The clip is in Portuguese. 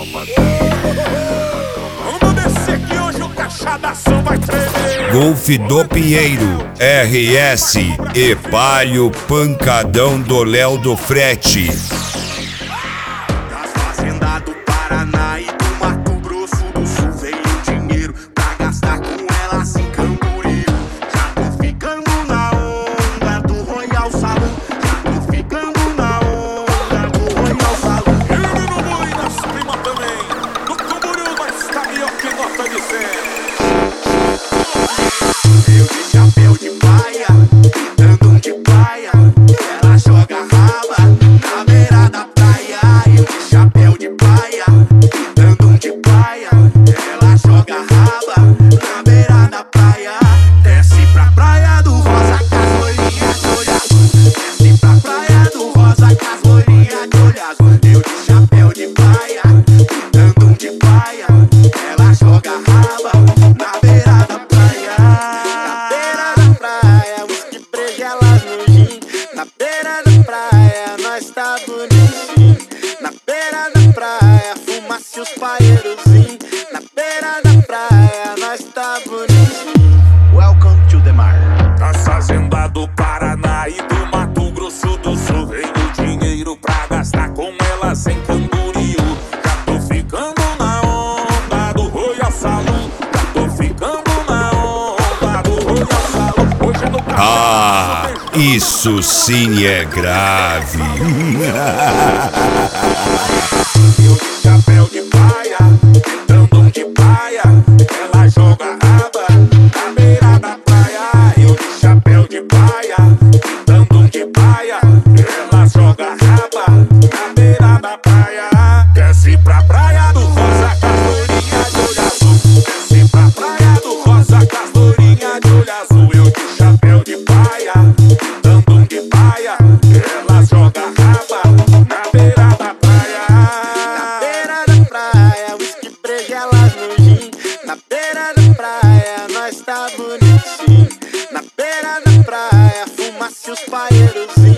Vamos descer que hoje o cachadação vai tremer. Golf do Pinheiro, RS e Palio Pancadão do Léo do Frete. Das fazendas do Paraná e do Mato Grosso do Sul veio dinheiro pra gastar com ela sem Camboriú. Já tô ficando na onda do Royal Salão. Já tô ficando na onda do Royal Salão. E no boi das primas também. No Camboriú vai estar melhor que nota de 100. Eu de chapéu de praia, andando de praia. Ela joga raba na beira da praia. Eu de chapéu de praia, andando de praia. Ela joga raba na beira da praia. Desce pra praia do Rosa com as loirinhas de olho azul. Desce pra praia do Rosa com as loirinhas de olho azul. Eu de chapéu de praia, andando de praia. Ela joga raba na beira da praia. Na beira da praia, whisky bregelas no gin. Na beira da praia, nós tá bonitinho. Na beira da praia, fumaça e os paeirozinhos. Na beira da praia, nós tá bonitinho. Welcome to the mar. Das fazendas do Paraná e do Mato Grosso do Sul veio dinheiro pra gastar com ela sem Camboriú. Já tô ficando na onda do Royal Salão. Já tô ficando na onda do Royal Salão. Hoje no Ah, isso sim é grave. Eu de chapéu de praia, entrando de praia. Ela joga raba na beira da praia. Eu de chapéu de praia, entrando de praia. Ela joga raba na beira da praia. Desce pra praia do Rosa com as loirinhas de olho azul. Desce pra praia do Rosa com as loirinhas de olho azul. Eu de chapéu de praia, entrando de praia. Ela joga raba na beira da praia. Na beira da praia, whisky bregelas no gin. Na beira da praia, nós tá bonitinho. Na beira da praia, fumaça e os paeirozinhos.